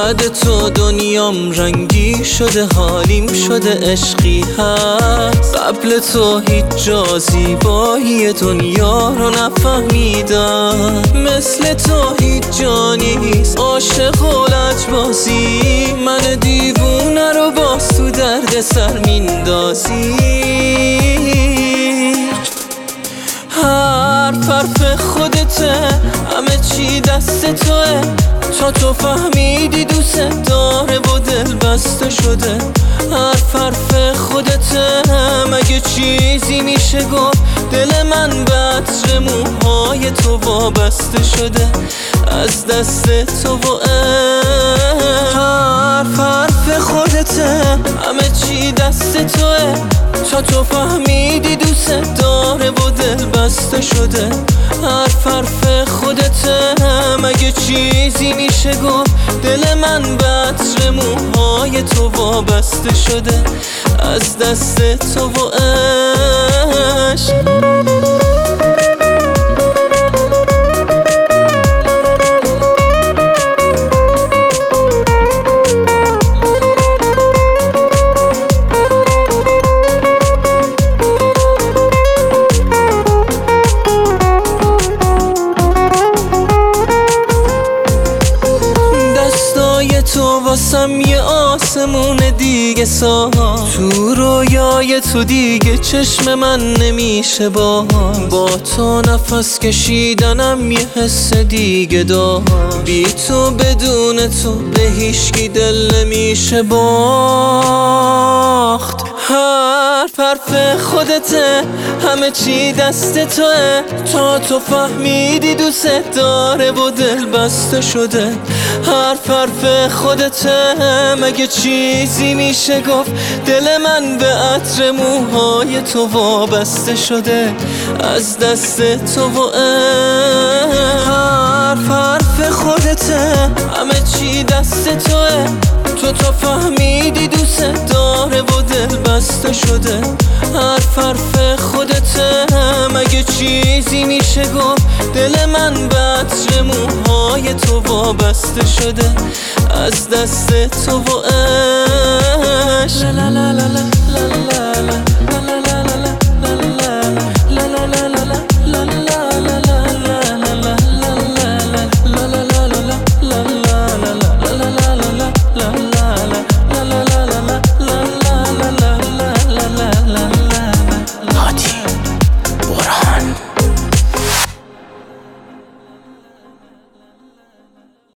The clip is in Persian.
بعد تو دنیام رنگی شده، حالیم شده عشقی هست. قبل تو هیچ جا زیبایی دنیا رو نفهمیدم، مثل تو هیچ جا نیست عاشق و لجبازی. من دیوونه رو باز تو درد سر میندازی. حرف خودته، همه چی دست توه. تا تو فهمیدی دوست داره و دل بسته شده. حرف خودته، مگه چیزی میشه گفت دل من به عطر موهای تو وابسته شده از دست تو و حرف خودته، همه چی دست توه. تا تو فهمیدی دوست داره و دل بسته شده. حرف خودته، مگه چیزی میشه گفت دل من به عطر موهای تو وابسته شده از دست تو و عشق. تو واسم یه آسمون دیگه سا، تو رویای تو دیگه چشم من نمیشه با تو نفس کشیدنم یه حس دیگه دار. بی تو بدون تو به هیچکی دل نمیشه باخت. حرف خودته، همه چی دست توه. تا تو فهمیدی دوست داره و دل بسته شده. حرف خودته، مگه چیزی میشه گفت دل من به عطر موهای تو وابسته شده از دست تو و حرف خودته، همه چی دست توه. تو فهمیدی دوست داره و دل بسته شده. حرف خودته، مگه چیزی میشه گفت دل من به عطر موهای تو وابسته شده از دست تو و عشق. لا لا لا لا لا لا لا.